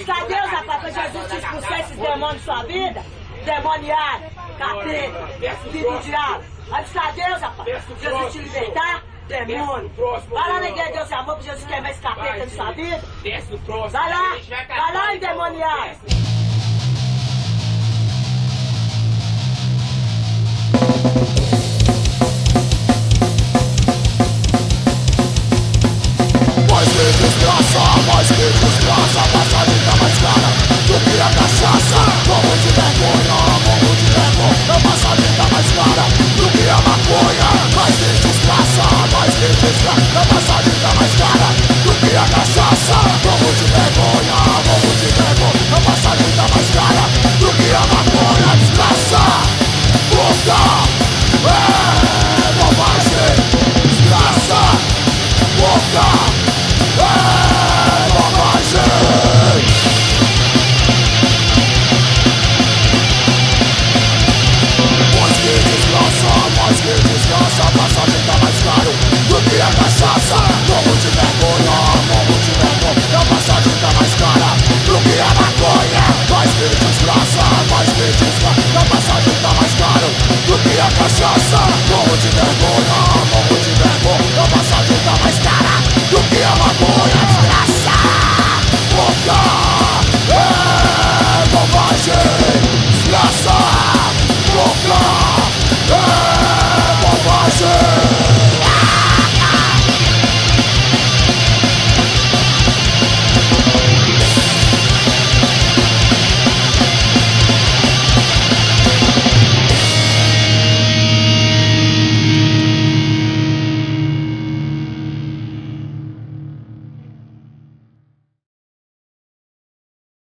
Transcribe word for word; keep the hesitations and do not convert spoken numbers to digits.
Mas cadê os rapazes pra Jesus te expulsar esses demônios da sua vida? Demoniado, capeta, filho do diabo. Mas cadê os rapazes? Jesus te libertar? Demônio. Vai lá na igreja de Deus e amor pra Jesus queimar esse capeta de sua vida. Vai lá, vai lá, endemoniado. Mais que desgraça, mais que desgraça, passa a vida mais cara do que a cachaça. Morro de vergonha, morro de vergonha, passa a vida mais cara do que a maconha. Mais que desgraça, mais que desgraça, passa a vida mais cara do que a cachaça. Morro de vergonha, morro de vergonha, passa a vida mais cara do que a maconha. Desgraça, puta, é bobagem. Desgraça, puta. Mais que desgraça, passa a vida mais caro do que a cachaça. Morro de vergonha, morro de vergonha, passa a vida mais cara do que a maconha. Mais que desgraça, mais que desgraça, passa a vida mais caro do que a cachaça.